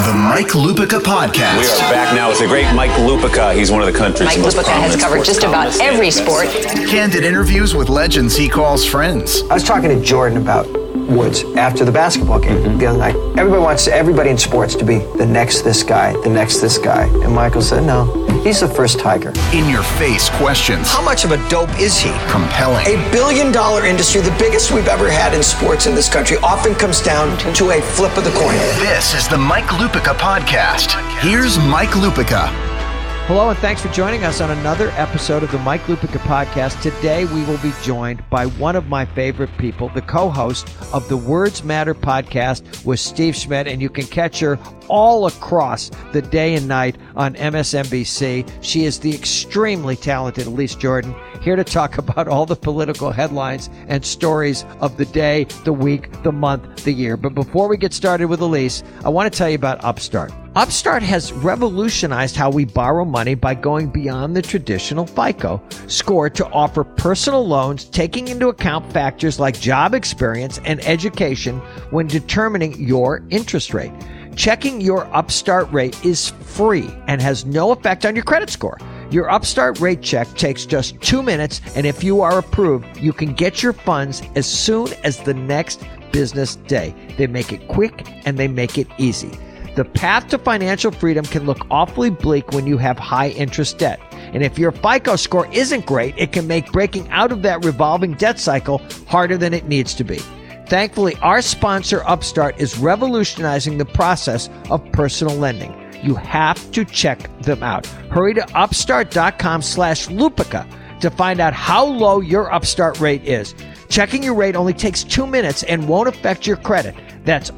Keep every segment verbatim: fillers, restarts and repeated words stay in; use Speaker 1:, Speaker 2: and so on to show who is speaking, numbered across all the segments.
Speaker 1: The Mike Lupica Podcast.
Speaker 2: We are back now with the great Mike Lupica. He's one of the country's
Speaker 3: Mike
Speaker 2: most
Speaker 3: Lupica has covered just about every sport.
Speaker 1: Candid interviews with legends he calls friends.
Speaker 4: I was talking to Jordan about Woods after the basketball game mm-hmm. the other night. Everybody wants everybody in sports to be the next this guy, the next this guy. And Michael said, no, he's the first Tiger.
Speaker 1: In-your-face questions.
Speaker 4: How much of a dope is he?
Speaker 1: Compelling.
Speaker 4: A billion-dollar industry, the biggest we've ever had in sports in this country, often comes down to a flip of the coin.
Speaker 1: This is the Mike Lupica Podcast. Here's Mike Lupica.
Speaker 5: Hello, and thanks for joining us on another episode of the Mike Lupica Podcast. Today, we will be joined by one of my favorite people, the co-host of the Words Matter podcast with Steve Schmidt, and you can catch her all across the day and night on M S N B C. She is the extremely talented Elise Jordan, here to talk about all the political headlines and stories of the day, the week, the month, the year. But before we get started with Elise, I want to tell you about Upstart. Upstart has revolutionized how we borrow money by going beyond the traditional FICO score to offer personal loans, taking into account factors like job experience and education when determining your interest rate. Checking your Upstart rate is free and has no effect on your credit score. Your Upstart rate check takes just two minutes, and if you are approved, you can get your funds as soon as the next business day. They make it quick and they make it easy. The path to financial freedom can look awfully bleak when you have high interest debt. And if your FICO score isn't great, it can make breaking out of that revolving debt cycle harder than it needs to be. Thankfully, our sponsor, Upstart, is revolutionizing the process of personal lending. You have to check them out. Hurry to upstart.com slash Lupica to find out how low your Upstart rate is. Checking your rate only takes two minutes and won't affect your credit. That's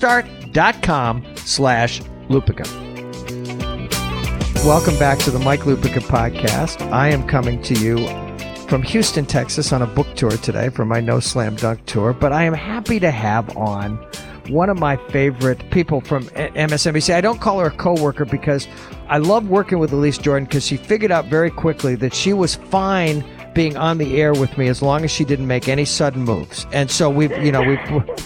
Speaker 5: upstart.com slash Lupica. Welcome back to the Mike Lupica Podcast. I am coming to you from Houston, Texas on a book tour today for my No Slam Dunk tour, but I am happy to have on one of my favorite people from M S N B C. I don't call her a coworker because I love working with Elise Jordan because she figured out very quickly that she was fine being on the air with me as long as she didn't make any sudden moves. And so we've, you know, we've...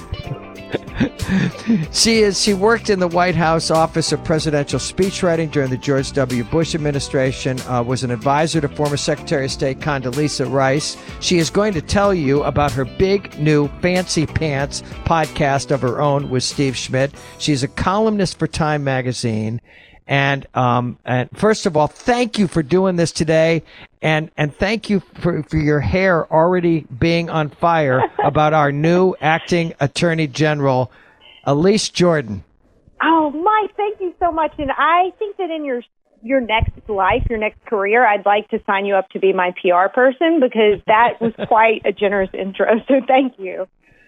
Speaker 5: she is. She worked in the White House Office of Presidential Speechwriting during the George W. Bush administration, uh, was an advisor to former Secretary of State Condoleezza Rice. She is going to tell you about her big new Fancy Pants podcast of her own with Steve Schmidt. She's a columnist for Time Magazine. And um, and first of all, thank you for doing this today, and and thank you for, for your hair already being on fire about our new acting Attorney General, Elise Jordan.
Speaker 6: Oh, Mike, thank you so much. And I think that in your your next life, your next career, I'd like to sign you up to be my P R person because that was quite a generous intro. So thank you.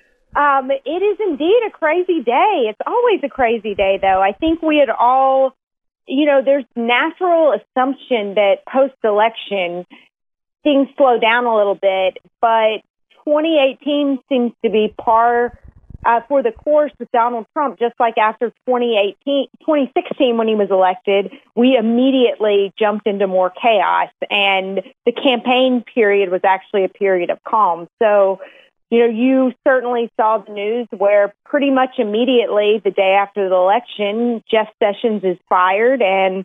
Speaker 6: Um, it is indeed a crazy day. It's always a crazy day, though. I think we had all. You know, there's natural assumption that post-election things slow down a little bit, but twenty eighteen seems to be par uh, for the course with Donald Trump. Just like after twenty eighteen, twenty sixteen, when he was elected, we immediately jumped into more chaos, and the campaign period was actually a period of calm. So, you know, you certainly saw the news where pretty much immediately the day after the election, Jeff Sessions is fired and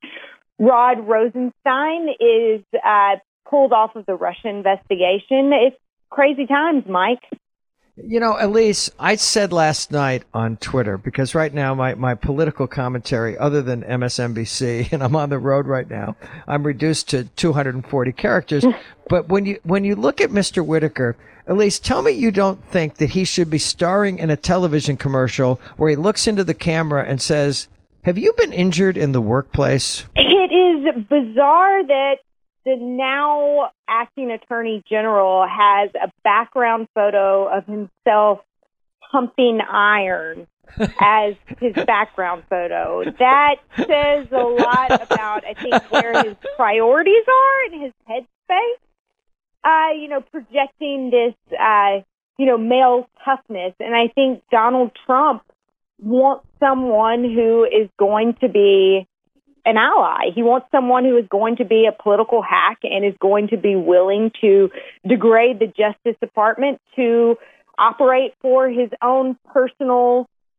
Speaker 6: Rod Rosenstein is uh, pulled off of the Russia investigation. It's crazy times, Mike.
Speaker 5: You know, Elise, I said last night on Twitter, because right now my, my political commentary, other than M S N B C, and I'm on the road right now, I'm reduced to two hundred forty characters. But when you when you look at Mister Whitaker, Elise, tell me you don't think that he should be starring in a television commercial where he looks into the camera and says, "Have you been injured in the workplace?"
Speaker 6: It is bizarre that the now acting Attorney General has a background photo of himself pumping iron as his background photo. That says a lot about, I think, where his priorities are and his headspace. Uh, you know, projecting this, uh, you know, male toughness. And I think Donald Trump wants someone who is going to be an ally. He wants someone who is going to be a political hack and is going to be willing to degrade the Justice Department to operate for his own personal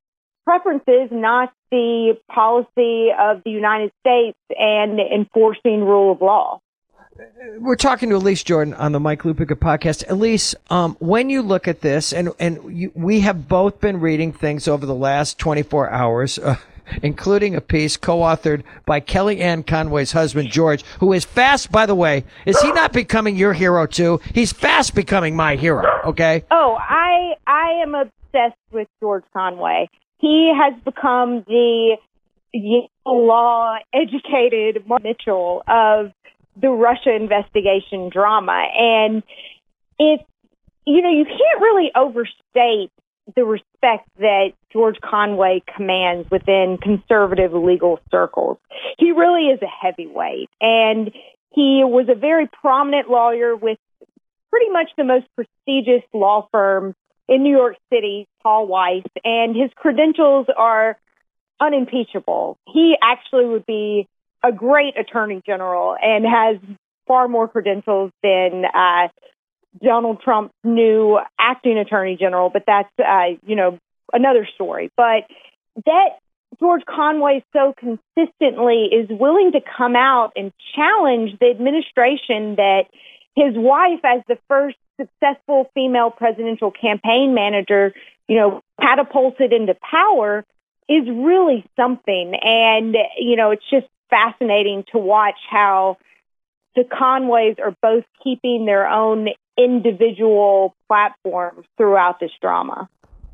Speaker 6: preferences, not the policy of the United States and enforcing rule of law.
Speaker 5: We're talking to Elise Jordan on the Mike Lupica podcast. Elise, um, when you look at this, and and you, we have both been reading things over the last twenty-four hours, uh, including a piece co-authored by Kellyanne Conway's husband, George, who is fast, by the way. Is he not becoming your hero, too? He's fast becoming my hero, okay?
Speaker 6: Oh, I I am obsessed with George Conway. He has become the Yale law-educated Mark Mitchell of the Russia investigation drama. And it's, you know, you can't really overstate the respect that George Conway commands within conservative legal circles. He really is a heavyweight, and he was a very prominent lawyer with pretty much the most prestigious law firm in New York City, Paul Weiss, and his credentials are unimpeachable. He actually would be a great attorney general and has far more credentials than uh, Donald Trump's new acting attorney general, but that's, uh, you know, another story. But that George Conway so consistently is willing to come out and challenge the administration that his wife, as the first successful female presidential campaign manager, you know, catapulted into power, is really something. And, you know, it's just fascinating to watch how the Conways are both keeping their own individual platforms throughout this drama.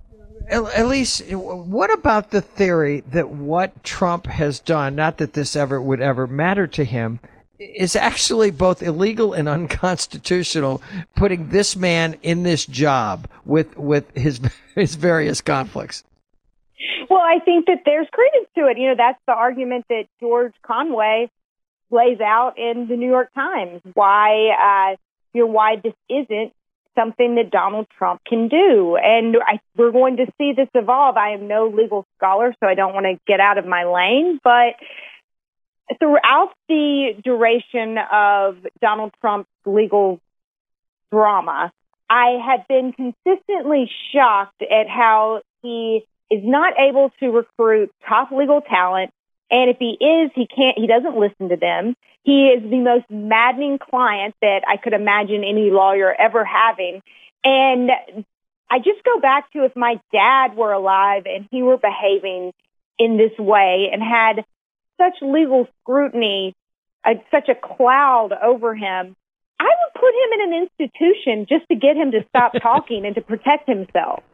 Speaker 5: Elise, what about the theory that what Trump has done, not that this ever would ever matter to him, is actually both illegal and unconstitutional, putting this man in this job with with his his various conflicts?
Speaker 6: Well, I think that there's credence to it. You know, that's the argument that George Conway lays out in the New York Times. Why, uh, you know, why this isn't something that Donald Trump can do, and I, we're going to see this evolve. I am no legal scholar, so I don't want to get out of my lane, but throughout the duration of Donald Trump's legal drama, I have been consistently shocked at how he is not able to recruit top legal talent. And if he is, he can't, he doesn't listen to them. He is the most maddening client that I could imagine any lawyer ever having. And I just go back to if my dad were alive and he were behaving in this way and had such legal scrutiny, uh, such a cloud over him, I would put him in an institution just to get him to stop talking and to protect himself.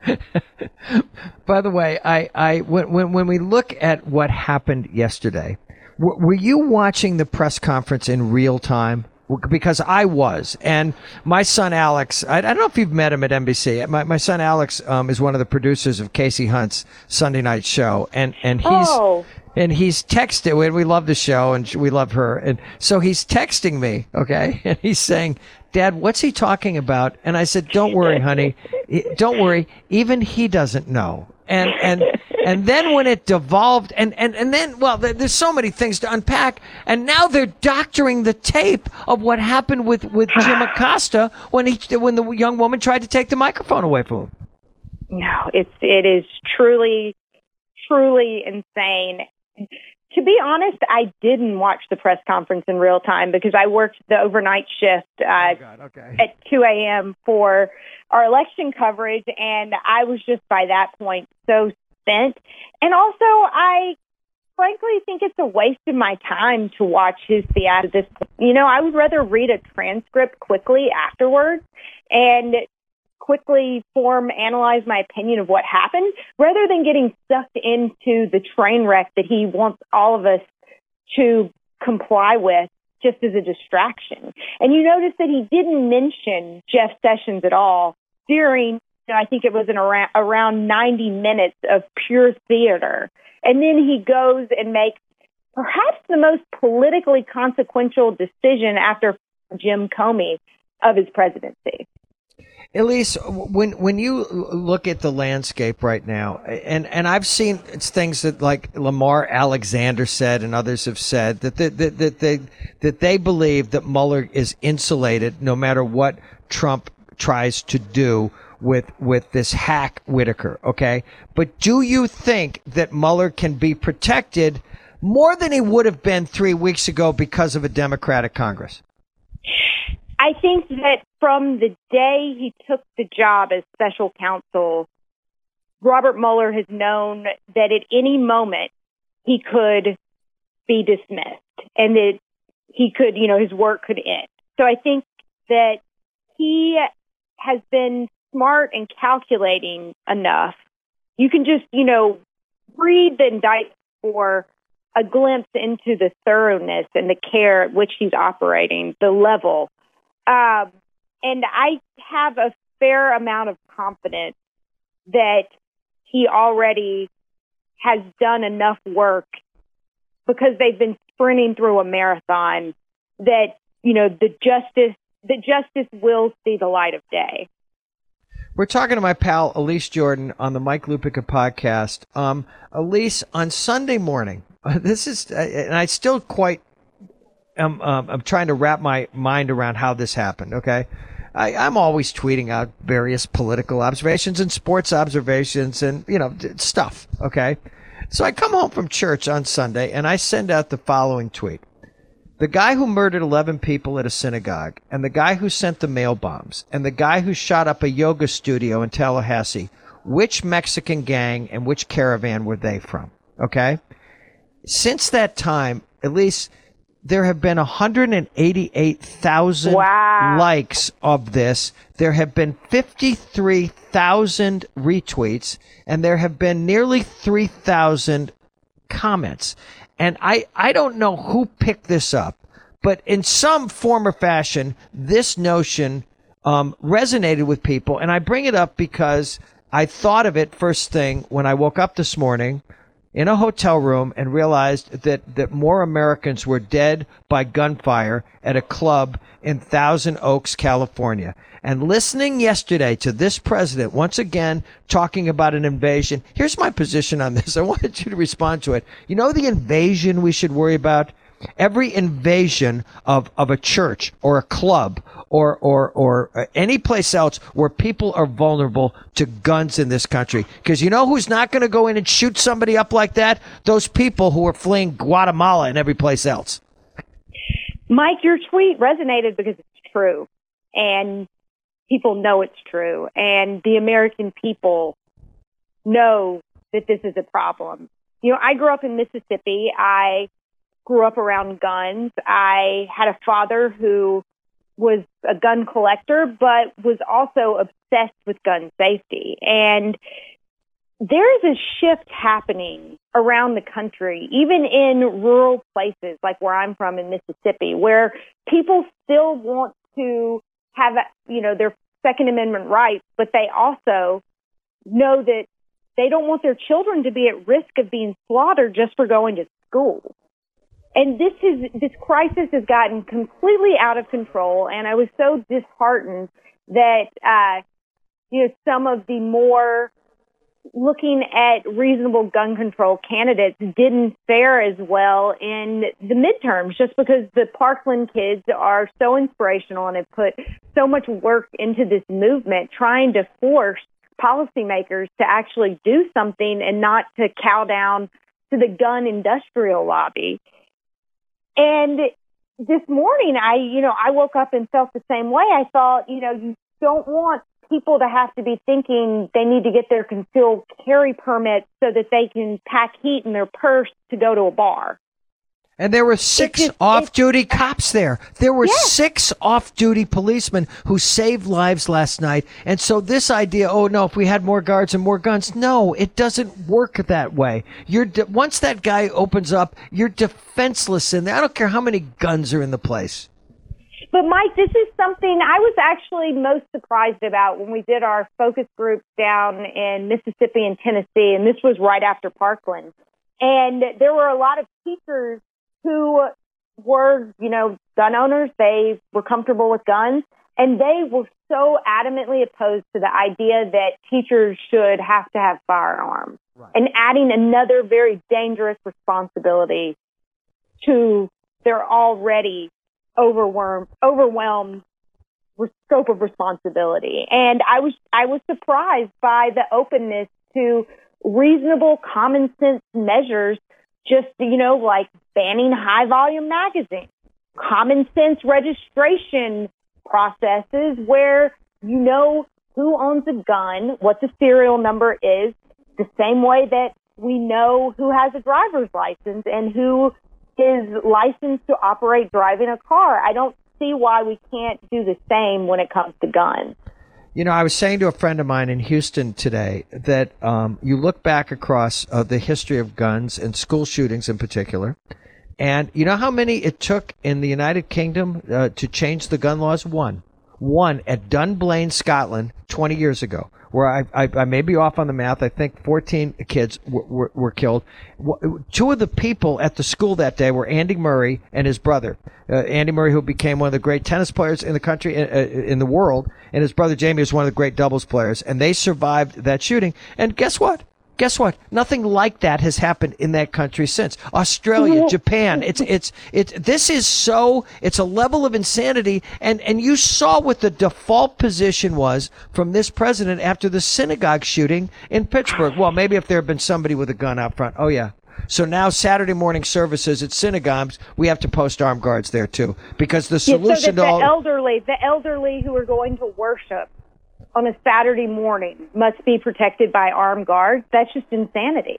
Speaker 5: By the way, I, I when, when when we look at what happened yesterday, w- were you watching the press conference in real time? Because I was, and my son Alex, I, I don't know if you've met him at N B C. My my son Alex um, is one of the producers of Casey Hunt's Sunday night show, and and he's
Speaker 6: oh.
Speaker 5: and he's texted. We love the show, and we love her, and so he's texting me, okay, and he's saying, "Dad, what's he talking about?" And I said, "Don't worry, honey, don't worry. Even he doesn't know." And and and then when it devolved, and, and, and then, well, there's so many things to unpack. And now they're doctoring the tape of what happened with, with Jim Acosta when he when the young woman tried to take the microphone away from him.
Speaker 6: No, it's it is truly, truly insane. To be honest, I didn't watch the press conference in real time because I worked the overnight shift uh,
Speaker 5: oh God, okay.
Speaker 6: at two a.m. for our election coverage, and I was just by that point so spent. And also, I frankly think it's a waste of my time to watch his theater at this point. You know, I would rather read a transcript quickly afterwards and quickly form, analyze my opinion of what happened, rather than getting sucked into the train wreck that he wants all of us to comply with just as a distraction. And you notice that he didn't mention Jeff Sessions at all during, you know, I think it was an around, around ninety minutes of pure theater. And then he goes and makes perhaps the most politically consequential decision after Jim Comey of his presidency.
Speaker 5: Elise, when when you look at the landscape right now, and, and I've seen things that like Lamar Alexander said and others have said that that, that, that they that they believe that Mueller is insulated no matter what Trump tries to do with with this hack Whitaker, okay? But do you think that Mueller can be protected more than he would have been three weeks ago because of a Democratic Congress?
Speaker 6: I think that from the day he took the job as special counsel, Robert Mueller has known that at any moment he could be dismissed and that he could, you know, his work could end. So I think that he has been smart and calculating enough. You can just, you know, read the indictment for a glimpse into the thoroughness and the care at which he's operating, the level. Um, and I have a fair amount of confidence that he already has done enough work because they've been sprinting through a marathon that, you know, the justice, the justice will see the light of day.
Speaker 5: We're talking to my pal Elise Jordan on the Mike Lupica podcast. Um, Elise, on Sunday morning, uh, this is, uh, and I still quite, um, um, I'm trying to wrap my mind around how this happened. Okay, I, I'm always tweeting out various political observations and sports observations and you know stuff. Okay, so I come home from church on Sunday and I send out the following tweet. The guy who murdered eleven people at a synagogue, and the guy who sent the mail bombs, and the guy who shot up a yoga studio in Tallahassee, which Mexican gang and which caravan were they from? Okay? Since that time, at least there have been one hundred eighty-eight thousand
Speaker 6: wow.
Speaker 5: likes of this. There have been fifty-three thousand retweets, and there have been nearly three thousand comments. And I, I don't know who picked this up, but in some form or fashion, this notion um, resonated with people. And I bring it up because I thought of it first thing when I woke up this morning in a hotel room and realized that, that more Americans were dead by gunfire at a club in Thousand Oaks, California. And listening yesterday to this president once again talking about an invasion, here's my position on this. I wanted you to respond to it. You know the invasion we should worry about? Every invasion of, of a church or a club or, or, or any place else where people are vulnerable to guns in this country. Because you know who's not going to go in and shoot somebody up like that? Those people who are fleeing Guatemala and every place else.
Speaker 6: Mike, your tweet resonated because it's true. And people know it's true. And the American people know that this is a problem. You know, I grew up in Mississippi. I grew up around guns. I had a father who was a gun collector, but was also obsessed with gun safety. And there is a shift happening around the country, even in rural places like where I'm from in Mississippi, where people still want to have, you know, their Second Amendment rights, but they also know that they don't want their children to be at risk of being slaughtered just for going to school. And this is this crisis has gotten completely out of control, and I was so disheartened that uh, you know some of the more looking at reasonable gun control candidates didn't fare as well in the midterms, just because the Parkland kids are so inspirational and have put so much work into this movement, trying to force policymakers to actually do something and not to cow down to the gun industrial lobby. And this morning, I, you know, I woke up and felt the same way. I thought, you know, you don't want people to have to be thinking they need to get their concealed carry permit so that they can pack heat in their purse to go to a bar.
Speaker 5: And there were six just, off-duty cops there. There were yes. six off-duty policemen who saved lives last night. And so this idea, oh, no, if we had more guards and more guns, no, it doesn't work that way. You're de- once that guy opens up, you're defenseless in there. I don't care how many guns are in the place.
Speaker 6: But, Mike, this is something I was actually most surprised about when we did our focus groups down in Mississippi and Tennessee, and this was right after Parkland. And there were a lot of teachers who were, you know, gun owners. They were comfortable with guns, and they were so adamantly opposed to the idea that teachers should have to have firearms, right, and adding another very dangerous responsibility to their already overwhelmed, overwhelmed scope of responsibility. And I was I was surprised by the openness to reasonable common sense measures, just, you know, like banning high volume magazines, common sense registration processes where you know who owns a gun, what the serial number is, the same way that we know who has a driver's license and who is licensed to operate driving a car. I don't see why we can't do the same when it comes to guns.
Speaker 5: You know, I was saying to a friend of mine in Houston today that um, you look back across uh, the history of guns and school shootings in particular, and you know how many it took in the United Kingdom uh, to change the gun laws? One. One at Dunblane, Scotland, twenty years ago, where I, I, I may be off on the math. I think fourteen kids were, were, were killed. Two of the people at the school that day were Andy Murray and his brother. Uh, Andy Murray, who became one of the great tennis players in the country, uh, in the world, and his brother Jamie was one of the great doubles players. And they survived that shooting. And guess what? Guess what? Nothing like that has happened in that country since. Australia, Japan. It's it's it's this is so it's a level of insanity, and and you saw what the default position was from this president after the synagogue shooting in Pittsburgh. Well, maybe if there had been somebody with a gun out front. Oh yeah. So now Saturday morning services at synagogues, we have to post armed guards there too, because the solution
Speaker 6: yeah, so that
Speaker 5: to all
Speaker 6: the elderly, the elderly who are going to worship on a Saturday morning must be protected by armed guards. That's just insanity.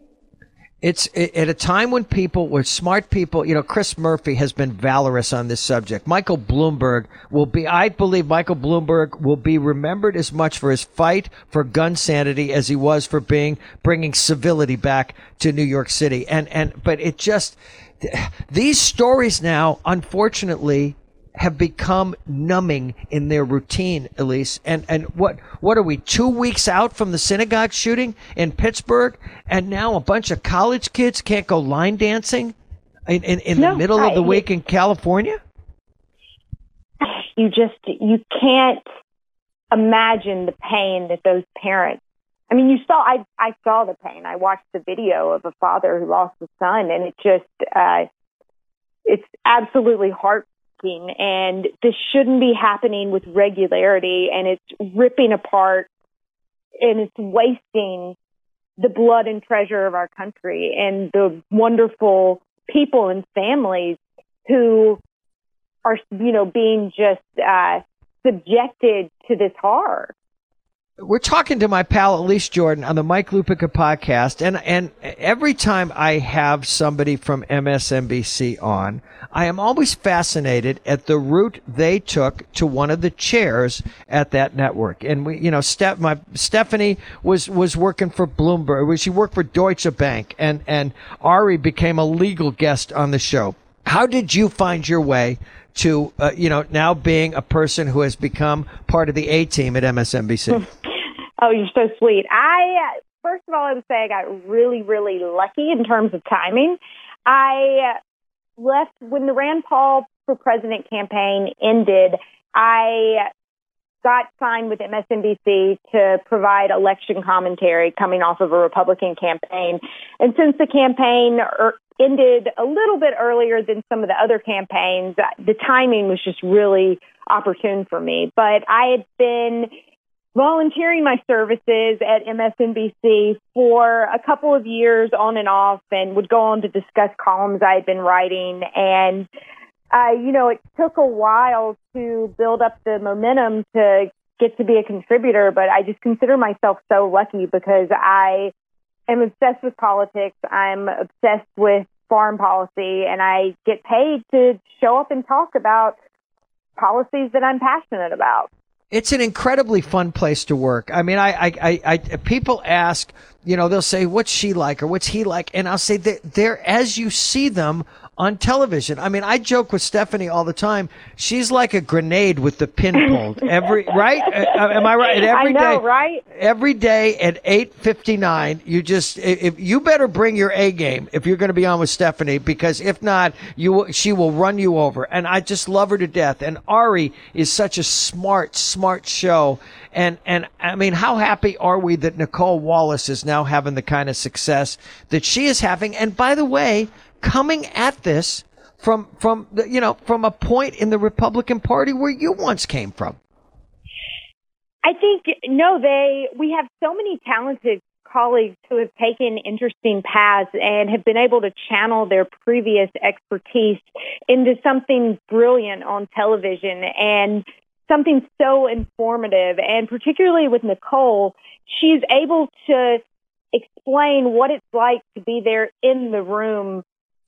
Speaker 5: It's at a time when people were smart people. You know, Chris Murphy has been valorous on this subject. Michael Bloomberg will be, I believe Michael Bloomberg will be remembered as much for his fight for gun sanity as he was for being, bringing civility back to New York City. And, and, but it just, these stories now, unfortunately, have become numbing in their routine, Elise. And and what what are we, two weeks out from the synagogue shooting in Pittsburgh, and now a bunch of college kids can't go line dancing in, in, in
Speaker 6: no,
Speaker 5: the middle
Speaker 6: I,
Speaker 5: of the week in California?
Speaker 6: You just, you can't imagine the pain that those parents, I mean, you saw, I, I saw the pain. I watched the video of a father who lost his son, and it just, uh, it's absolutely heartbreaking. And this shouldn't be happening with regularity, and it's ripping apart and it's wasting the blood and treasure of our country and the wonderful people and families who are, you know, being just uh, subjected to this horror.
Speaker 5: We're talking to my pal Elise Jordan on the Mike Lupica podcast, and and every time I have somebody from M S N B C on, I am always fascinated at the route they took to one of the chairs at that network. And we, you know, Steph, my Stephanie was was working for Bloomberg. She worked for Deutsche Bank, and and Ari became a legal guest on the show. How did you find your way to, uh, you know, now being a person who has become part of the A-team at M S N B C?
Speaker 6: Oh, you're so sweet. I, first of all, I would say I got really, really lucky in terms of timing. I left when the Rand Paul for president campaign ended. I got signed with M S N B C to provide election commentary coming off of a Republican campaign. And since the campaign er- ended a little bit earlier than some of the other campaigns, the timing was just really opportune for me. But I had been volunteering my services at M S N B C for a couple of years on and off, and would go on to discuss columns I had been writing. And, uh, you know, it took a while to build up the momentum to get to be a contributor, but I just consider myself so lucky because I am obsessed with politics. I'm obsessed with foreign policy, and I get paid to show up and talk about policies that I'm passionate about.
Speaker 5: It's an incredibly fun place to work. I mean, I, I, I, I people ask, you know, they'll say, what's she like or what's he like? And I'll say that they're as you see them on television. I mean, I joke with Stephanie all the time. She's like a grenade with the pin pulled. Every right? Uh, am I right? And every
Speaker 6: I know,
Speaker 5: day,
Speaker 6: right?
Speaker 5: Every day at eight fifty-nine, you just if you better bring your A game if you're going to be on with Stephanie, because if not, you will, she will run you over. And I just love her to death. And Ari is such a smart, smart show. And and I mean, how happy are we that Nicole Wallace is now having the kind of success that she is having? And by the way, coming at this from from the, you know from a point in the Republican Party where you once came from.
Speaker 6: I think no, they we have so many talented colleagues who have taken interesting paths and have been able to channel their previous expertise into something brilliant on television and something so informative. And particularly with Nicole, she's able to explain what it's like to be there in the room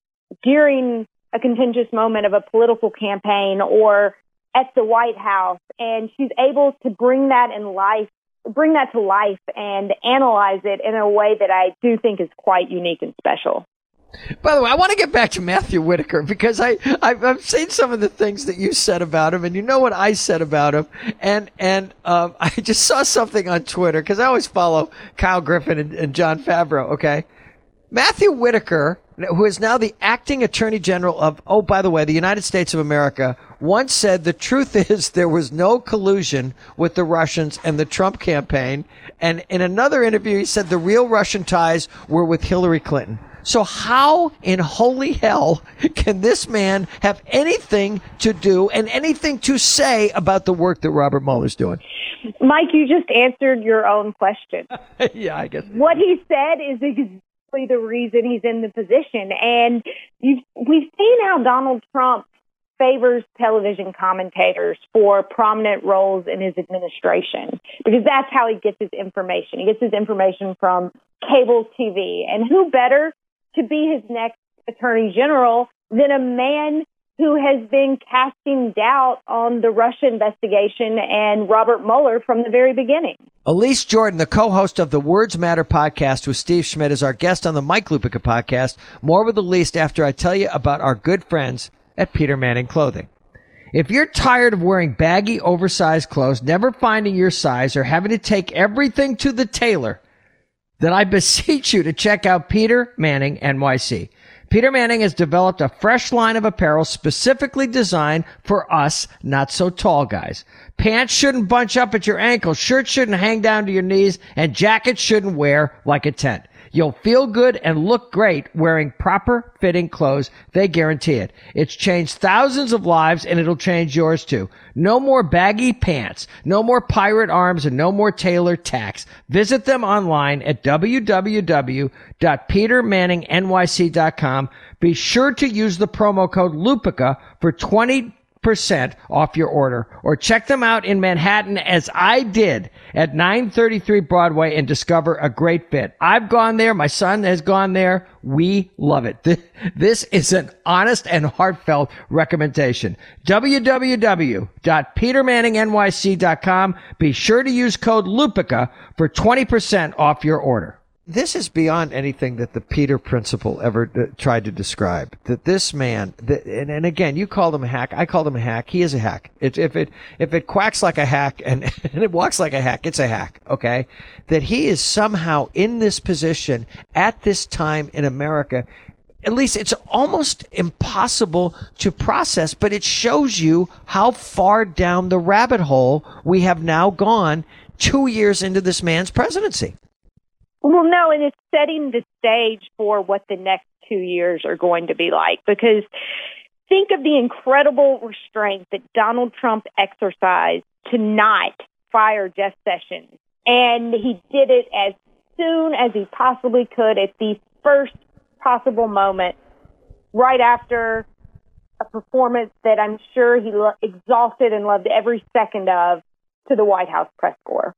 Speaker 6: during a contentious moment of a political campaign or at the White House. And she's able to bring that in life, bring that to life and analyze it in a way that I do think is quite unique and special.
Speaker 5: By the way, I want to get back to Matthew Whitaker because I, I've, I've seen some of the things that you said about him, and you know what I said about him. And and um, I just saw something on Twitter because I always follow Kyle Griffin and, and John Favreau, okay? Matthew Whitaker, who is now the acting attorney general of, oh, by the way, the United States of America, once said the truth is there was no collusion with the Russians and the Trump campaign. And in another interview, he said the real Russian ties were with Hillary Clinton. So how in holy hell can this man have anything to do and anything to say about the work that Robert Mueller's doing?
Speaker 6: Mike, you just answered your own question.
Speaker 5: Yeah, I guess.
Speaker 6: What he said is exactly the reason he's in the position. And you've, we've seen how Donald Trump favors television commentators for prominent roles in his administration, because that's how he gets his information. He gets his information from cable T V. And who better to be his next attorney general than a man who has been casting doubt on the Russia investigation and Robert Mueller from the very beginning.
Speaker 5: Elise Jordan, the co-host of the Words Matter podcast with Steve Schmidt, is our guest on the Mike Lupica podcast. More with Elise after I tell you about our good friends at Peter Manning Clothing. If you're tired of wearing baggy, oversized clothes, never finding your size, or having to take everything to the tailor, then I beseech you to check out Peter Manning N Y C. Peter Manning has developed a fresh line of apparel specifically designed for us not-so-tall guys. Pants shouldn't bunch up at your ankles, shirts shouldn't hang down to your knees, and jackets shouldn't wear like a tent. You'll feel good and look great wearing proper fitting clothes. They guarantee it. It's changed thousands of lives, and it'll change yours too. No more baggy pants, no more pirate arms, and no more tailor tacks. Visit them online at w w w dot peter manning n y c dot com. Be sure to use the promo code Lupica for twenty percent off your order, or check them out in Manhattan as I did at nine thirty-three Broadway and discover a great fit. I've gone there. My son has gone there. We love it. This is an honest and heartfelt recommendation. w w w dot peter manning n y c dot com. Be sure to use code Lupica for twenty percent off your order. This is beyond anything that the Peter Principle ever uh, tried to describe. That this man, that, and, and again, you called him a hack. I called him a hack. He is a hack. It, if it if it quacks like a hack and, and it walks like a hack, it's a hack. Okay, that he is somehow in this position at this time in America. At least it's almost impossible to process, but it shows you how far down the rabbit hole we have now gone two years into this man's presidency.
Speaker 6: Well, no, and it's setting the stage for what the next two years are going to be like, because think of the incredible restraint that Donald Trump exercised to not fire Jeff Sessions. And he did it as soon as he possibly could at the first possible moment, right after a performance that I'm sure he lo- exhausted and loved every second of to the White House press corps.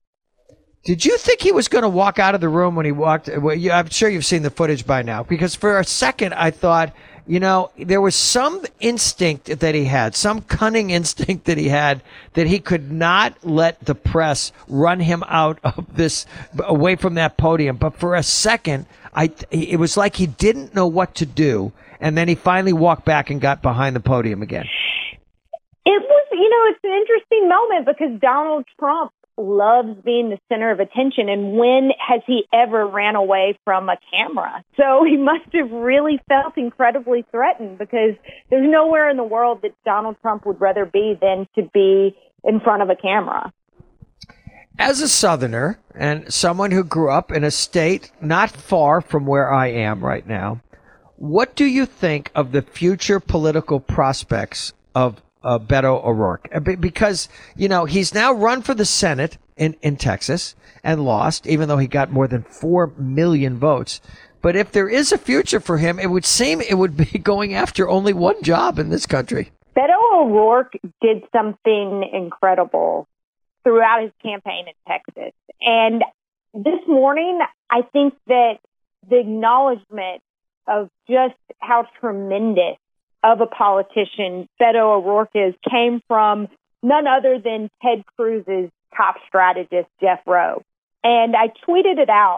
Speaker 5: Did you think he was going to walk out of the room when he walked? Well, you, I'm sure you've seen the footage by now, because for a second I thought, you know, there was some instinct that he had, some cunning instinct that he had, that he could not let the press run him out of this, away from that podium. But for a second, I, it was like he didn't know what to do. And then he finally walked back and got behind the podium again.
Speaker 6: It was, you know, it's an interesting moment because Donald Trump loves being the center of attention, and when has he ever ran away from a camera? So he must have really felt incredibly threatened, because there's nowhere in the world that Donald Trump would rather be than to be in front of a camera.
Speaker 5: As a Southerner and someone who grew up in a state not far from where I am right now, What do you think of the future political prospects of uh, Beto O'Rourke? Because, you know, he's now run for the Senate in, in Texas and lost, even though he got more than four million votes. But if there is a future for him, it would seem it would be going after only one job in this country.
Speaker 6: Beto O'Rourke did something incredible throughout his campaign in Texas. And this morning, I think that the acknowledgement of just how tremendous of a politician Beto O'Rourke is came from none other than Ted Cruz's top strategist, Jeff Rowe. And I tweeted it out,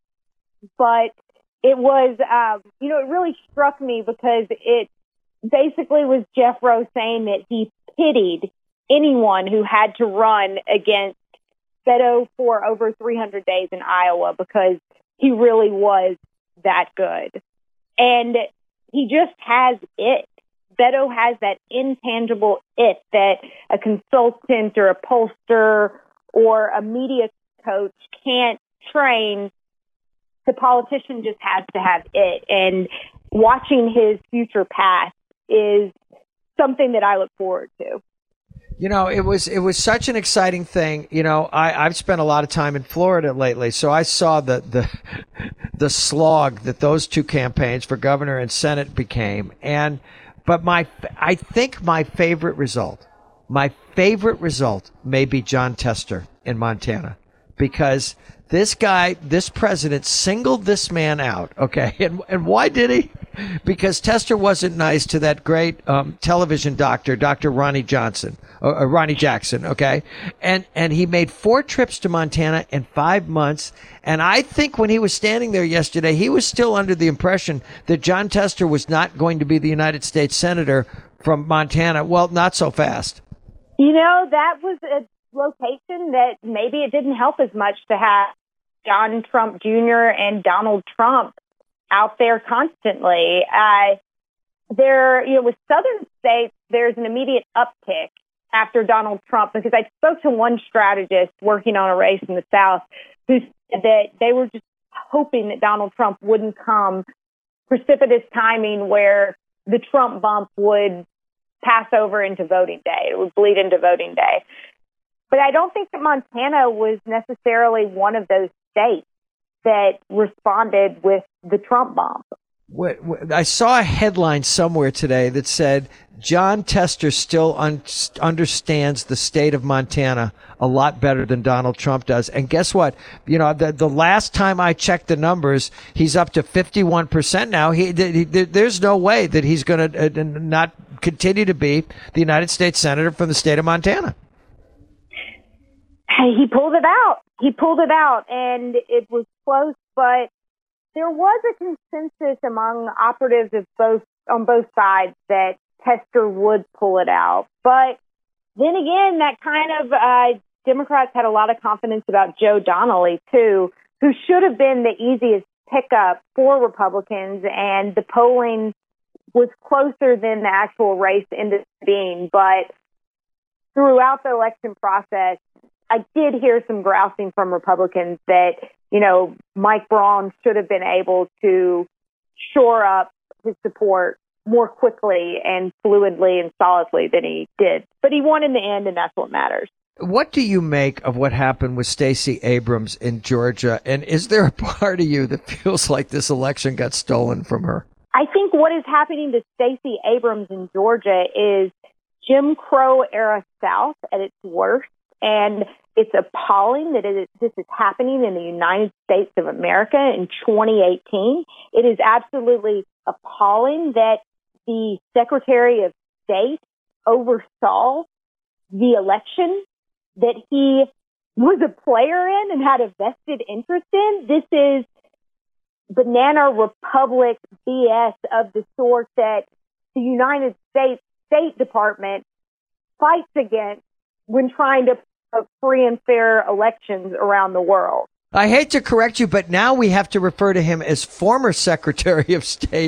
Speaker 6: but it was, um, you know, it really struck me because it basically was Jeff Rowe saying that he pitied anyone who had to run against Beto for over three hundred days in Iowa because he really was that good. And he just has it. Beto has that intangible it that a consultant or a pollster or a media coach can't train. The politician just has to have it. And watching his future path is something that I look forward to.
Speaker 5: You know, it was it was such an exciting thing. You know, I, I've spent a lot of time in Florida lately, so I saw the the the slog that those two campaigns for governor and Senate became. And but my I think my favorite result, my favorite result may be Jon Tester in Montana, because this guy, this president singled this man out. Okay, and and why did he? Because Tester wasn't nice to that great um, television doctor, Doctor Ronnie Johnson, or, or Ronnie Jackson, okay? And and he made four trips to Montana in five months. And I think when he was standing there yesterday, he was still under the impression that Jon Tester was not going to be the United States Senator from Montana. Well, not so fast.
Speaker 6: You know, that was a location that maybe it didn't help as much to have John Trump Junior and Donald Trump out there constantly. Uh, there, you know, with southern states, there's an immediate uptick after Donald Trump, because I spoke to one strategist working on a race in the South who said that they were just hoping that Donald Trump wouldn't come precipitous timing where the Trump bump would pass over into voting day. It would bleed into voting day. But I don't think that Montana was necessarily one of those states that responded with the Trump bump.
Speaker 5: What, what, I saw a headline somewhere today that said Jon Tester still un- understands the state of Montana a lot better than Donald Trump does. And guess what? You know, the, the last time I checked the numbers, he's up to fifty-one percent now. He, he there's no way that he's going to uh, not continue to be the United States Senator from the state of Montana.
Speaker 6: Hey, he pulled it out. He pulled it out, and it was close, but there was a consensus among operatives of both on both sides that Tester would pull it out. But then again, that kind of uh, Democrats had a lot of confidence about Joe Donnelly, too, who should have been the easiest pickup for Republicans, and the polling was closer than the actual race ended up being. But throughout the election process, I did hear some grousing from Republicans that, you know, Mike Braun should have been able to shore up his support more quickly and fluidly and solidly than he did. But he won in the end, and that's what matters.
Speaker 5: What do you make of what happened with Stacey Abrams in Georgia? And is there a part of you that feels like this election got stolen from her?
Speaker 6: I think what is happening to Stacey Abrams in Georgia is Jim Crow era South at its worst. And it's appalling that it is, this is happening in the United States of America in twenty eighteen. It is absolutely appalling that the Secretary of State oversaw the election that he was a player in and had a vested interest in. This is banana republic B S of the sort that the United States State Department fights against when trying to have free and fair elections around the world.
Speaker 5: I hate to correct you, but now we have to refer to him as former Secretary of State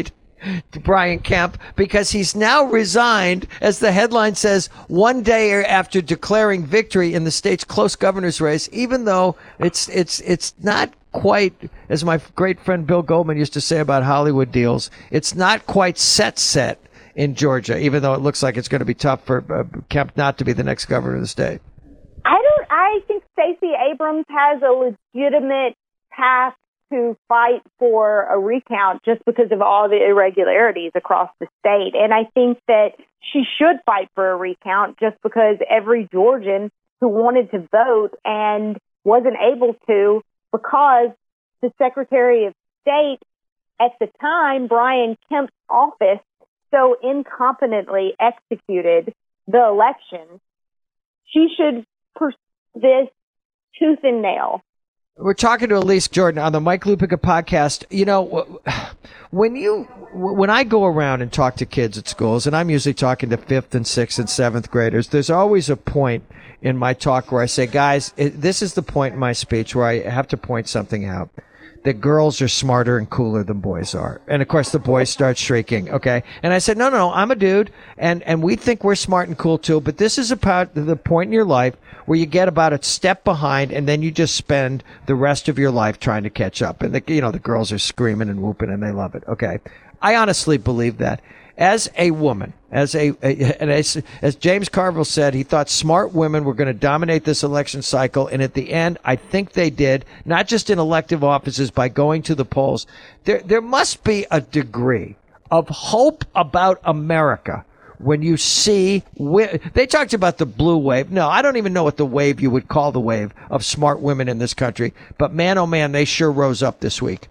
Speaker 5: Brian Kemp, because he's now resigned, as the headline says, one day after declaring victory in the state's close governor's race, even though it's it's it's not quite, as my great friend Bill Goldman used to say about Hollywood deals, it's not quite set set in Georgia, even though it looks like it's going to be tough for uh, Kemp not to be the next governor of the state.
Speaker 6: I don't. I think Stacey Abrams has a legitimate path to fight for a recount just because of all the irregularities across the state, and I think that she should fight for a recount just because every Georgian who wanted to vote and wasn't able to because the Secretary of State at the time, Brian Kemp's office, so incompetently executed the election. She should pursue this tooth and nail.
Speaker 5: We're talking to Elise Jordan on the Mike Lupica podcast. You know, when you when I go around and talk to kids at schools, and I'm usually talking to fifth and sixth and seventh graders, there's always a point in my talk where I say, guys, it, this is the point in my speech where I have to point something out. That girls are smarter and cooler than boys are. And of course the boys start shrieking, okay? And I said, no, no, no, I'm a dude, and, and we think we're smart and cool too, but this is about the point in your life where you get about a step behind and then you just spend the rest of your life trying to catch up. And the, you know, the girls are screaming and whooping and they love it, okay? I honestly believe that. As a woman, as a, a and as, as James Carville said, he thought smart women were going to dominate this election cycle, and at the end, I think they did. Not just in elective offices by going to the polls. There, there must be a degree of hope about America when you see. They talked about the blue wave. No, I don't even know what the wave you would call the wave of smart women in this country. But man, oh man, they sure rose up this week.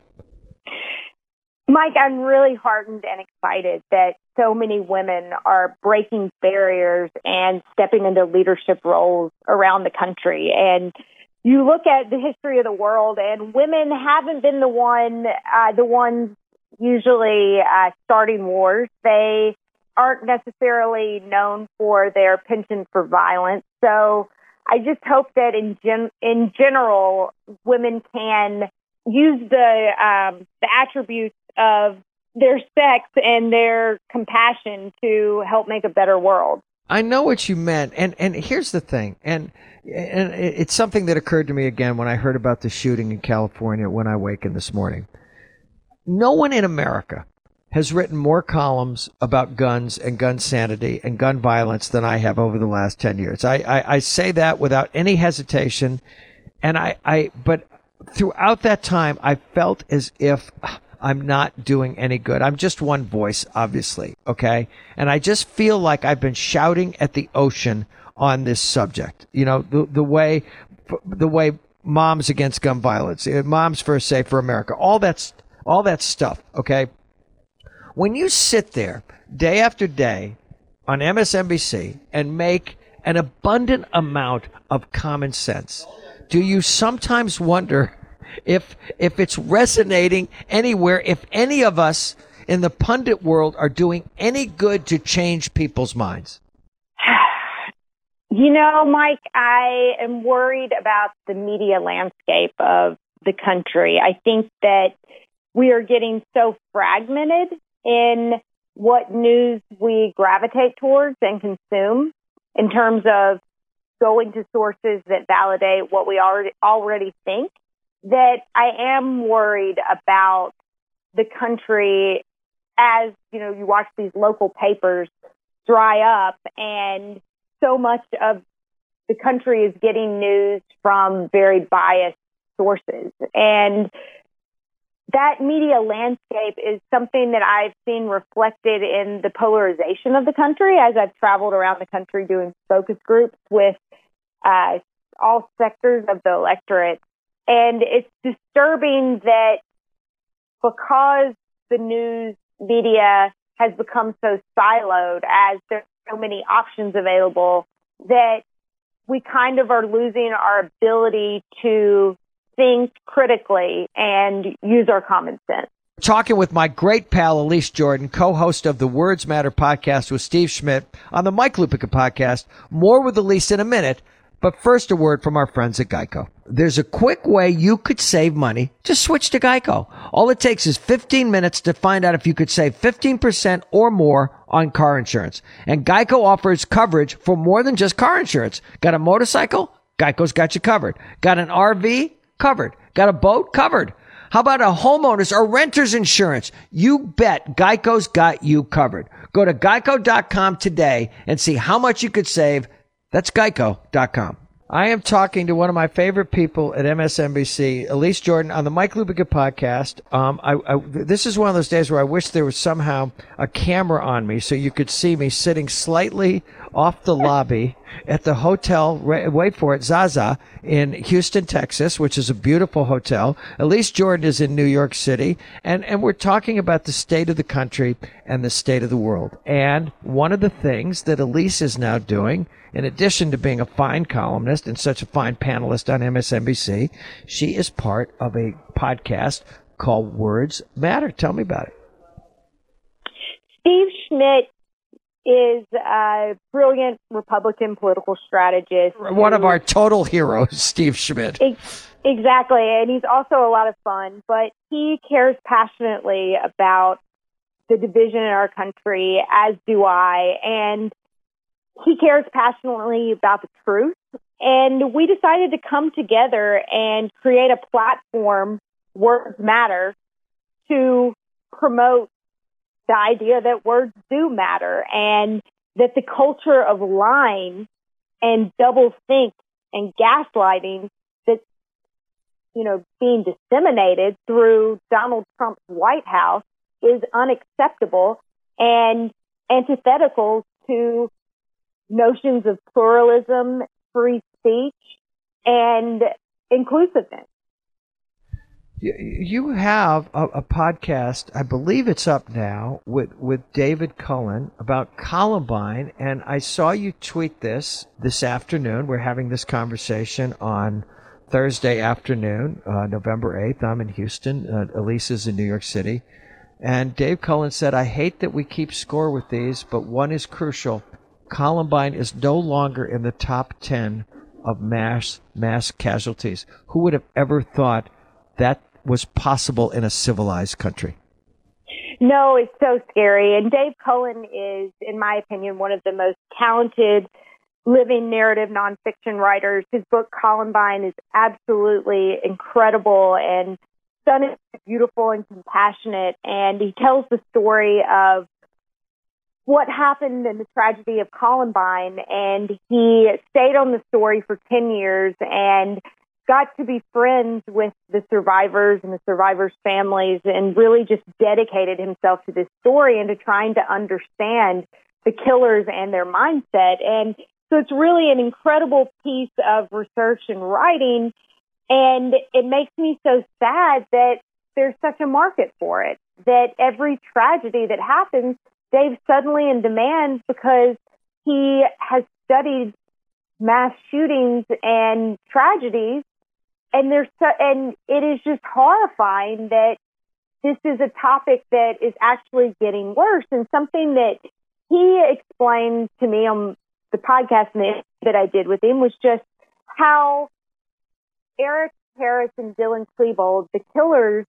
Speaker 6: Mike, I'm really heartened and excited that so many women are breaking barriers and stepping into leadership roles around the country. And you look at the history of the world, and women haven't been the one, uh, the ones usually uh, starting wars. They aren't necessarily known for their penchant for violence. So I just hope that in gen- in general, women can use the um, the attributes of their sex and their compassion to help make a better world.
Speaker 5: I know what you meant, and and here's the thing, and and it's something that occurred to me again when I heard about the shooting in California when I awakened this morning. No one in America has written more columns about guns and gun sanity and gun violence than I have over the last ten years. I, I, I say that without any hesitation, and I, I but throughout that time, I felt as if I'm not doing any good. I'm just one voice, obviously, okay? And I just feel like I've been shouting at the ocean on this subject. You know, the the way the way Moms Against Gun Violence, Moms for a Safer America, all that, all that stuff, okay? When you sit there day after day on M S N B C and make an abundant amount of common sense, do you sometimes wonder if if it's resonating anywhere, if any of us in the pundit world are doing any good to change people's minds?
Speaker 6: You know, Mike, I am worried about the media landscape of the country. I think that we are getting so fragmented in what news we gravitate towards and consume in terms of going to sources that validate what we already already think, that I am worried about the country as, you know, you watch these local papers dry up and so much of the country is getting news from very biased sources. And that media landscape is something that I've seen reflected in the polarization of the country as I've traveled around the country doing focus groups with uh, all sectors of the electorate. And it's disturbing that because the news media has become so siloed, as there's so many options available, that we kind of are losing our ability to think critically and use our common sense.
Speaker 5: Talking with my great pal, Elise Jordan, co-host of the Words Matter podcast with Steve Schmidt on the Mike Lupica podcast. More with Elise in a minute. But first, a word from our friends at Geico. There's a quick way you could save money. Just switch to Geico. All it takes is fifteen minutes to find out if you could save fifteen percent or more on car insurance. And Geico offers coverage for more than just car insurance. Got a motorcycle? Geico's got you covered. Got an R V? Covered. Got a boat? Covered. How about a homeowner's or renter's insurance? You bet Geico's got you covered. Go to geico dot com today and see how much you could save. That's geico dot com. I am talking to one of my favorite people at M S N B C, Elise Jordan, on the Mike Lupica podcast. Um, I, I, this is one of those days where I wish there was somehow a camera on me so you could see me sitting slightly off the lobby at the hotel, wait for it, Zaza, in Houston, Texas, which is a beautiful hotel. Elise Jordan is in New York City, and, and we're talking about the state of the country and the state of the world. And one of the things that Elise is now doing, in addition to being a fine columnist and such a fine panelist on M S N B C, she is part of a podcast called Words Matter. Tell me about it.
Speaker 6: Steve Schmidt is a brilliant Republican political strategist.
Speaker 5: One of our total heroes, Steve Schmidt.
Speaker 6: Exactly, and he's also a lot of fun, but he cares passionately about the division in our country, as do I, and he cares passionately about the truth. And we decided to come together and create a platform, Words Matter, to promote the idea that words do matter and that the culture of lying and doublethink and gaslighting that's, you know, being disseminated through Donald Trump's White House is unacceptable and antithetical to notions of pluralism, free speech, and inclusiveness.
Speaker 5: You have a, a podcast, I believe it's up now, with, with David Cullen about Columbine, and I saw you tweet this this afternoon. We're having this conversation on Thursday afternoon, uh, November eighth. I'm in Houston. Uh, Elise is in New York City. And Dave Cullen said, I hate that we keep score with these, but one is crucial. Columbine is no longer in the top ten of mass mass casualties. Who would have ever thought that was possible in a civilized country?
Speaker 6: No, it's so scary. And Dave Cullen is, in my opinion, one of the most talented living narrative nonfiction writers. His book Columbine is absolutely incredible and stunning, beautiful, and compassionate. And he tells the story of what happened in the tragedy of Columbine, and he stayed on the story for ten years and got to be friends with the survivors and the survivors' families and really just dedicated himself to this story and to trying to understand the killers and their mindset. And so it's really an incredible piece of research and writing, and it makes me so sad that there's such a market for it, that every tragedy that happens, Dave's suddenly in demand because he has studied mass shootings and tragedies, and there's so, and it is just horrifying that this is a topic that is actually getting worse. And something that he explained to me on the podcast that I did with him was just how Eric Harris and Dylan Klebold, the killers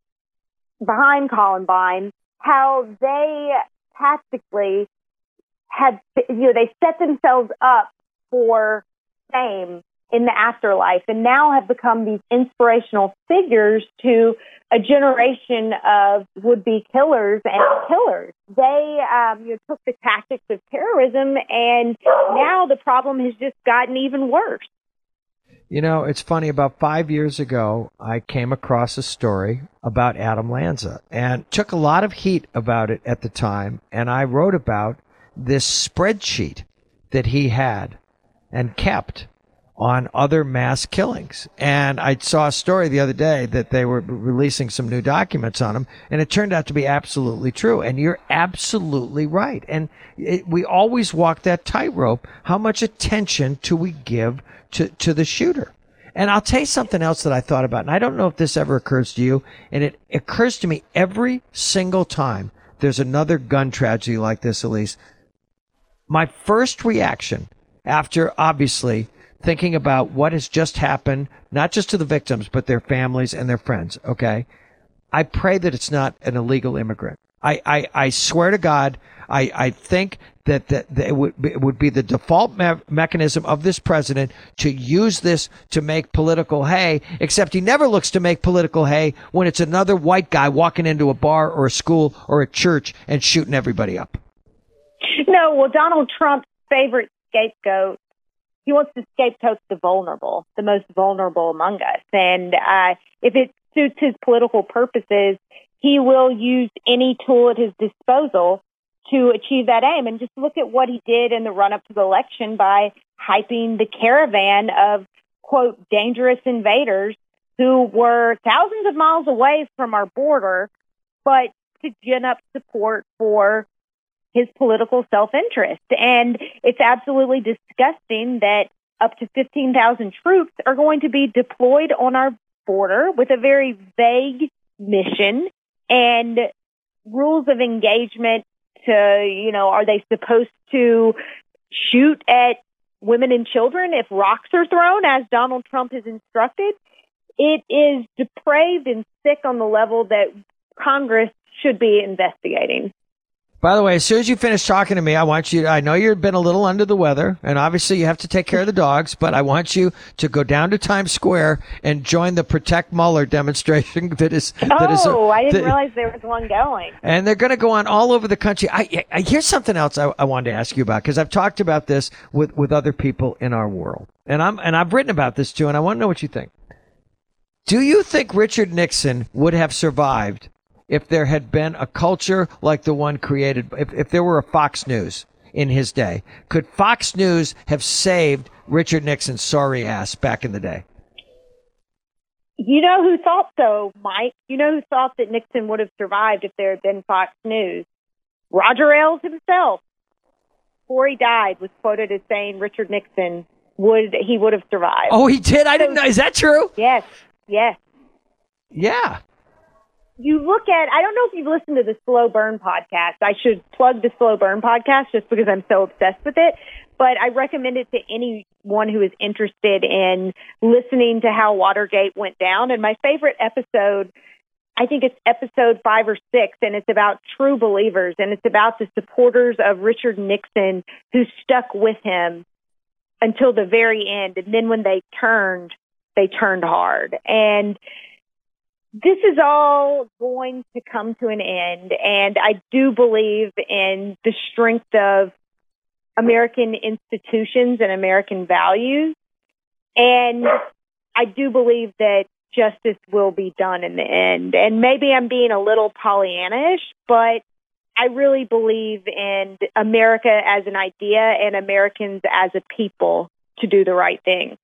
Speaker 6: behind Columbine, how they tactically had, you know, they set themselves up for fame in the afterlife and now have become these inspirational figures to a generation of would-be killers and killers. They um, you know, took the tactics of terrorism, and now the problem has just gotten even worse.
Speaker 5: You know, it's funny. About five years ago, I came across a story about Adam Lanza and took a lot of heat about it at the time. And I wrote about this spreadsheet that he had and kept on other mass killings. And I saw a story the other day that they were releasing some new documents on him, and it turned out to be absolutely true. And you're absolutely right. And it, we always walk that tightrope. How much attention do we give to, to the shooter? And I'll tell you something else that I thought about, and I don't know if this ever occurs to you, and it occurs to me every single time there's another gun tragedy like this, Elise. My first reaction after, obviously, thinking about what has just happened, not just to the victims, but their families and their friends, okay? I pray that it's not an illegal immigrant. I, I, I swear to God, I, I think that, that, that it, would be, it would be the default me- mechanism of this president to use this to make political hay, except he never looks to make political hay when it's another white guy walking into a bar or a school or a church and shooting everybody up.
Speaker 6: No, well, Donald Trump's favorite scapegoat, he wants to scapegoat the vulnerable, the most vulnerable among us. And uh, if it suits his political purposes, he will use any tool at his disposal to achieve that aim. And just look at what he did in the run-up to the election by hyping the caravan of, quote, dangerous invaders who were thousands of miles away from our border, but to gin up support for his political self-interest. And it's absolutely disgusting that up to fifteen thousand troops are going to be deployed on our border with a very vague mission and rules of engagement to, you know, are they supposed to shoot at women and children if rocks are thrown, as Donald Trump has instructed? It is depraved and sick on the level that Congress should be investigating.
Speaker 5: By the way, as soon as you finish talking to me, I want you to, I know you've been a little under the weather, and obviously you have to take care of the dogs, but I want you to go down to Times Square and join the Protect Mueller demonstration that is...
Speaker 6: Oh,
Speaker 5: that is a,
Speaker 6: I didn't
Speaker 5: that,
Speaker 6: realize there was one going.
Speaker 5: And they're going to go on all over the country. I, I Here's something else I, I wanted to ask you about, because I've talked about this with, with other people in our world, and, I'm, and I've written about this too, and I want to know what you think. Do you think Richard Nixon would have survived if there had been a culture like the one created, if, if there were a Fox News in his day? Could Fox News have saved Richard Nixon's sorry ass back in the day?
Speaker 6: You know who thought so, Mike? You know who thought that Nixon would have survived if there had been Fox News? Roger Ailes himself, before he died, was quoted as saying Richard Nixon would, he would have survived.
Speaker 5: Oh, he did? I didn't know. Is that true?
Speaker 6: Yes, yes.
Speaker 5: Yeah.
Speaker 6: You look at, I don't know if you've listened to the Slow Burn podcast. I should plug the Slow Burn podcast just because I'm so obsessed with it. But I recommend it to anyone who is interested in listening to how Watergate went down. And my favorite episode, I think it's episode five or six, and it's about true believers. And it's about the supporters of Richard Nixon who stuck with him until the very end. And then when they turned, they turned hard. And this is all going to come to an end, and I do believe in the strength of American institutions and American values, and I do believe that justice will be done in the end. And maybe I'm being a little Pollyannish, but I really believe in America as an idea and Americans as a people to do the right thing.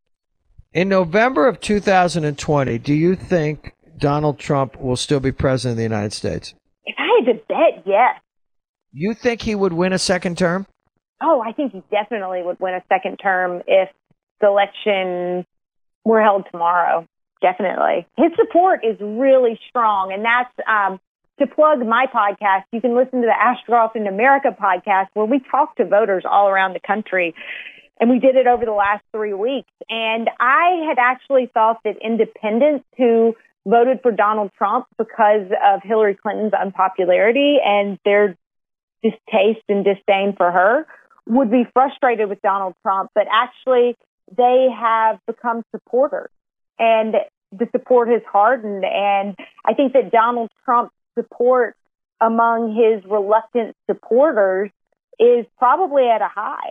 Speaker 5: In November of two thousand twenty, do you think Donald Trump will still be president of the United States?
Speaker 6: If I had to bet, yes.
Speaker 5: You think he would win a second term?
Speaker 6: Oh, I think he definitely would win a second term if the election were held tomorrow. Definitely. His support is really strong, and that's um, to plug my podcast. You can listen to the Astronaut in America podcast, where we talk to voters all around the country. And we did it over the last three weeks. And I had actually thought that independents who voted for Donald Trump because of Hillary Clinton's unpopularity and their distaste and disdain for her would be frustrated with Donald Trump, but actually they have become supporters, and the support has hardened. And I think that Donald Trump's support among his reluctant supporters is probably at a high.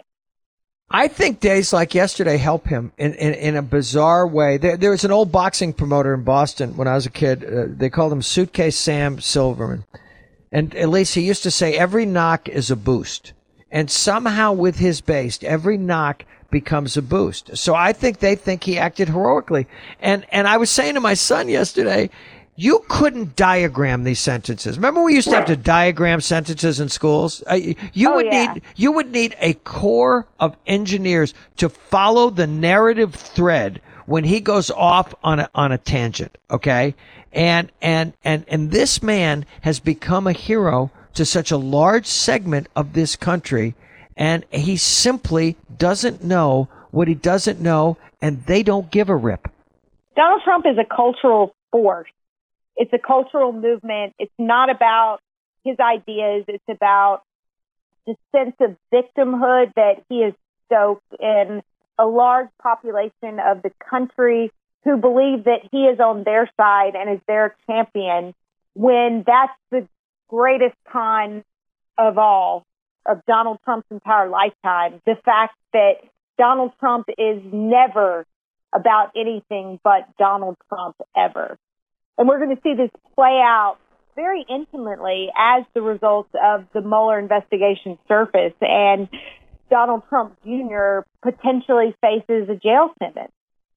Speaker 5: I think days like yesterday help him in, in, in a bizarre way. There, there was an old boxing promoter in Boston when I was a kid. Uh, they called him Suitcase Sam Silverman. And at least he used to say every knock is a boost. And somehow with his base, every knock becomes a boost. So I think they think he acted heroically. And, and I was saying to my son yesterday, you couldn't diagram these sentences. Remember we used to have to diagram sentences in schools? Uh, you
Speaker 6: oh,
Speaker 5: would
Speaker 6: yeah.
Speaker 5: need you would need a corps of engineers to follow the narrative thread when he goes off on a on a tangent, okay? And and and and this man has become a hero to such a large segment of this country, and he simply doesn't know what he doesn't know, and they don't give a rip.
Speaker 6: Donald Trump is a cultural force. It's a cultural movement. It's not about his ideas. It's about the sense of victimhood that he has stoked in a large population of the country who believe that he is on their side and is their champion, when that's the greatest con of all of Donald Trump's entire lifetime. The fact that Donald Trump is never about anything but Donald Trump ever. And we're going to see this play out very intimately as the results of the Mueller investigation surface, and Donald Trump Junior potentially faces a jail sentence.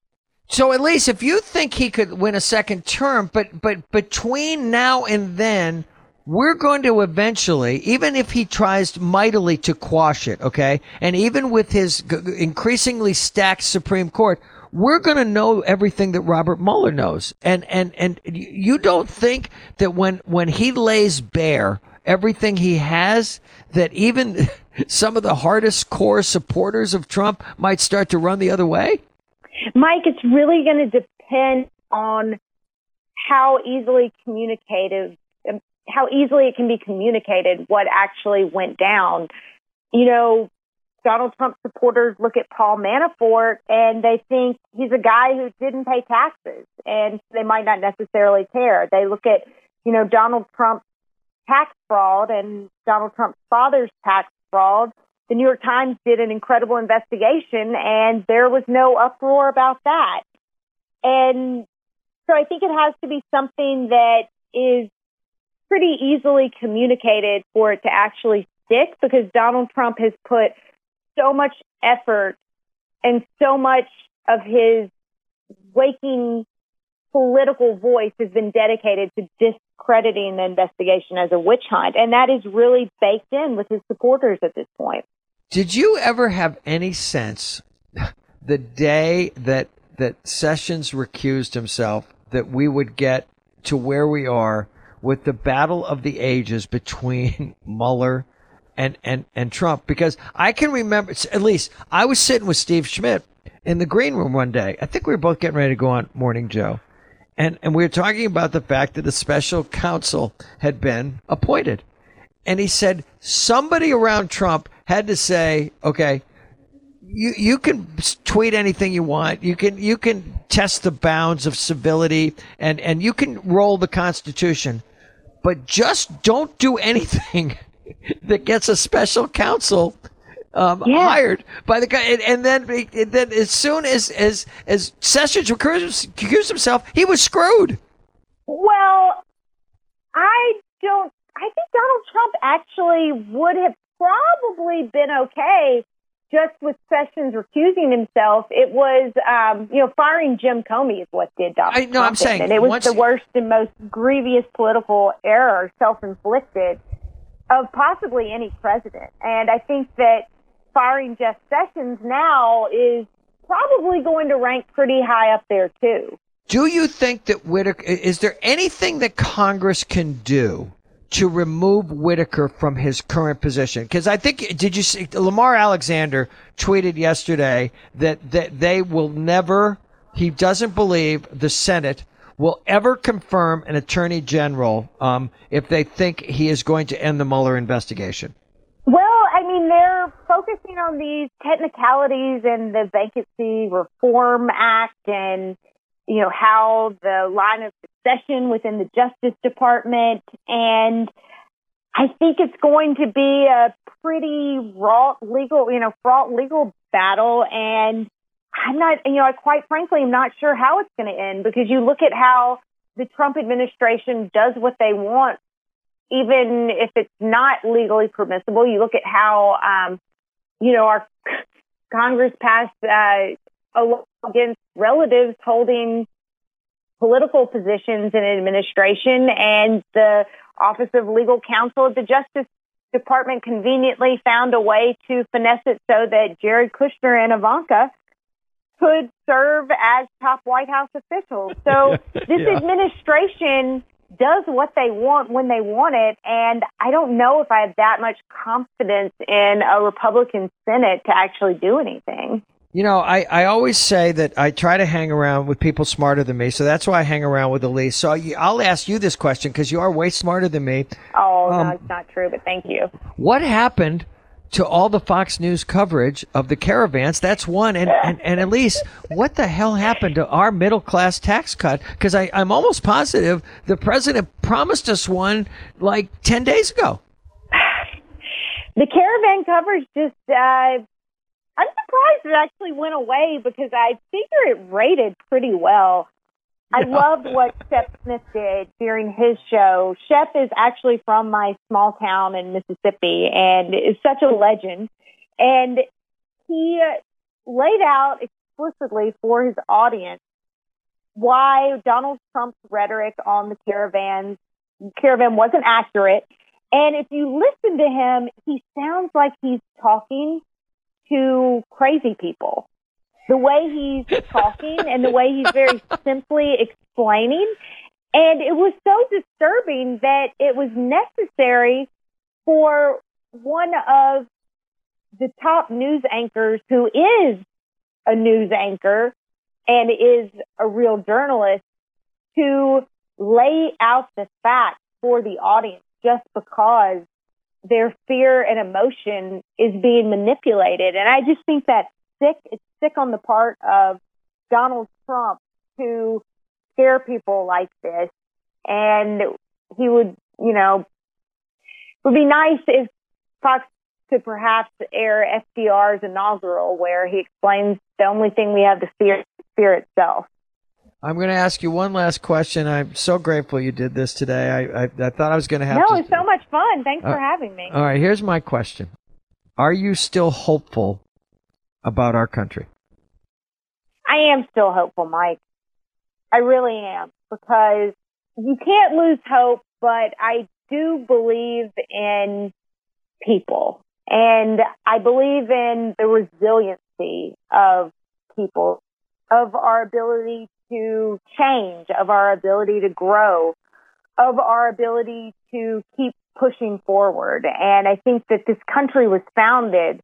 Speaker 5: So at least if you think he could win a second term, but but between now and then, we're going to eventually, even if he tries mightily to quash it, okay, and even with his increasingly stacked Supreme Court, we're going to know everything that Robert Mueller knows. And and and you don't think that when when he lays bare everything he has, that even some of the hardest core supporters of Trump might start to run the other way?
Speaker 6: Mike, it's really going to depend on how easily communicative, how easily it can be communicated what actually went down. You know, Donald Trump supporters look at Paul Manafort and they think he's a guy who didn't pay taxes, and they might not necessarily care. They look at, you know, Donald Trump's tax fraud and Donald Trump's father's tax fraud. The New York Times did an incredible investigation, and there was no uproar about that. And so I think it has to be something that is pretty easily communicated for it to actually stick, because Donald Trump has put so much effort and so much of his waking political voice has been dedicated to discrediting the investigation as a witch hunt. And that is really baked in with his supporters at this point.
Speaker 5: Did you ever have any sense the day that that Sessions recused himself that we would get to where we are with the battle of the ages between Mueller and, and, and Trump? Because I can remember, at least I was sitting with Steve Schmidt in the green room one day. I think we were both getting ready to go on Morning Joe. And, and we were talking about the fact that a special counsel had been appointed. And he said somebody around Trump had to say, okay, you you can tweet anything you want. You can you can test the bounds of civility, and, and you can roll the Constitution, but just don't do anything that gets a special counsel um,
Speaker 6: yeah.
Speaker 5: hired by the guy. And, and then and then as soon as as, as Sessions recused himself, he was screwed.
Speaker 6: Well, I don't. I think Donald Trump actually would have probably been okay just with Sessions recusing himself. It was, um, you know, firing Jim Comey is what did Donald
Speaker 5: I, no,
Speaker 6: Trump.
Speaker 5: I'm saying,
Speaker 6: and it was
Speaker 5: once,
Speaker 6: the worst and most grievous political error, self-inflicted, of possibly any president. And I think that firing Jeff Sessions now is probably going to rank pretty high up there, too.
Speaker 5: Do you think that Whitaker, is there anything that Congress can do to remove Whitaker from his current position? Because I think, did you see, Lamar Alexander tweeted yesterday that, that they will never, he doesn't believe the Senate will ever confirm an attorney general um, if they think he is going to end the Mueller investigation.
Speaker 6: Well, I mean, they're focusing on these technicalities and the Vacancy Reform Act and, you know, how the line of succession within the Justice Department. And I think it's going to be a pretty fraught legal, you know, fraught legal battle. And I'm not, you know, I quite frankly am not sure how it's going to end, because you look at how the Trump administration does what they want, even if it's not legally permissible. You look at how, um, you know, our Congress passed uh, a law against relatives holding political positions in administration, and the Office of Legal Counsel at the Justice Department conveniently found a way to finesse it so that Jared Kushner and Ivanka could serve as top White House officials. So this yeah. administration does what they want when they want it, and I don't know if I have that much confidence in a Republican Senate to actually do anything.
Speaker 5: You know, I, I always say that I try to hang around with people smarter than me, so that's why I hang around with Elise. So I'll ask you this question because you are way smarter than me.
Speaker 6: Oh,
Speaker 5: um,
Speaker 6: no, it's not true, but thank you.
Speaker 5: What happened to all the Fox News coverage of the caravans? That's one. And, and, and Elise, what the hell happened to our middle-class tax cut? Because I'm almost positive the president promised us one like ten days ago.
Speaker 6: The caravan coverage just, uh, I'm surprised it actually went away because I figure it rated pretty well. I
Speaker 5: Yeah.
Speaker 6: loved what Shep Smith did during his show. Shep is actually from my small town in Mississippi and is such a legend. And he laid out explicitly for his audience why Donald Trump's rhetoric on the caravans, caravan wasn't accurate. And if you listen to him, he sounds like he's talking to crazy people. The way he's talking and the way he's very simply explaining. And it was so disturbing that it was necessary for one of the top news anchors who is a news anchor and is a real journalist to lay out the facts for the audience just because their fear and emotion is being manipulated. And I just think that's sick. It's sick on the part of Donald Trump to scare people like this. And he would, you know, it would be nice if Fox could perhaps air F D R's inaugural where he explains the only thing we have to fear is fear itself.
Speaker 5: I'm going to ask you one last question. I'm so grateful you did this today. I I, I thought I was going to have
Speaker 6: no,
Speaker 5: to...
Speaker 6: No, it's so much fun. Thanks
Speaker 5: uh,
Speaker 6: for having me.
Speaker 5: All right, here's my question. Are you still hopeful about our country?
Speaker 6: I am still hopeful, Mike. I really am, because you can't lose hope, but I do believe in people. And I believe in the resiliency of people, of our ability to change, of our ability to grow, of our ability to keep pushing forward. And I think that this country was founded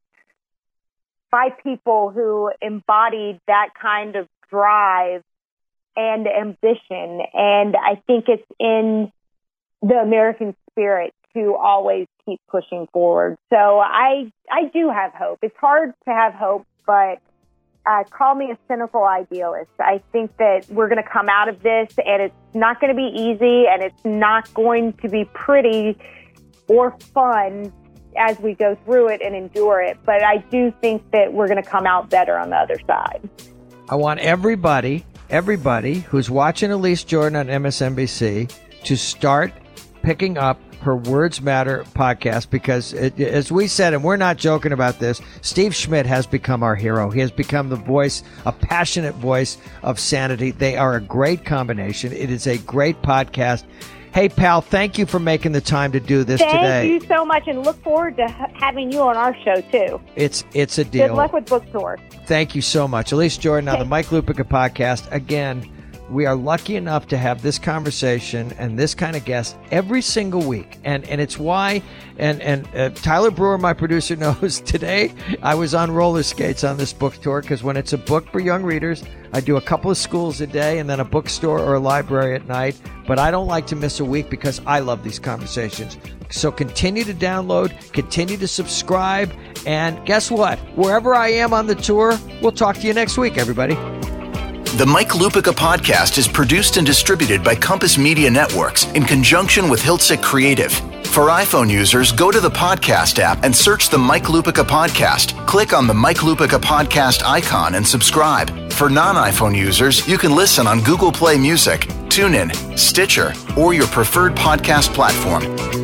Speaker 6: by people who embodied that kind of drive and ambition. And I think it's in the American spirit to always keep pushing forward. So I I do have hope. It's hard to have hope, but uh, call me a cynical idealist. I think that we're going to come out of this, and it's not going to be easy, and it's not going to be pretty or fun as we go through it and endure it. But I do think that we're going to come out better on the other side.
Speaker 5: I want everybody, everybody who's watching Elise Jordan on M S N B C to start picking up her Words Matter podcast, because it, as we said, and we're not joking about this, Steve Schmidt has become our hero. He has become the voice, a passionate voice of sanity. They are a great combination. It is a great podcast. Hey, pal, thank you for making the time to do this
Speaker 6: thank
Speaker 5: today.
Speaker 6: Thank you so much, and look forward to ha- having you on our show, too.
Speaker 5: It's it's a deal.
Speaker 6: Good luck with book tour.
Speaker 5: Thank you so much. Elise Jordan on the Mike Lupica podcast. Again, we are lucky enough to have this conversation and this kind of guest every single week. And and it's why, and, and uh, Tyler Brewer, my producer, knows today I was on roller skates on this book tour, because when it's a book for young readers, I do a couple of schools a day and then a bookstore or a library at night. But I don't like to miss a week because I love these conversations. So continue to download, continue to subscribe, and guess what? Wherever I am on the tour, we'll talk to you next week, everybody.
Speaker 1: The Mike Lupica podcast is produced and distributed by Compass Media Networks in conjunction with Hiltzik Creative. For iPhone users, go to the podcast app and search the Mike Lupica podcast. Click on the Mike Lupica podcast icon and subscribe. For non-iPhone users, you can listen on Google Play Music, TuneIn, Stitcher, or your preferred podcast platform.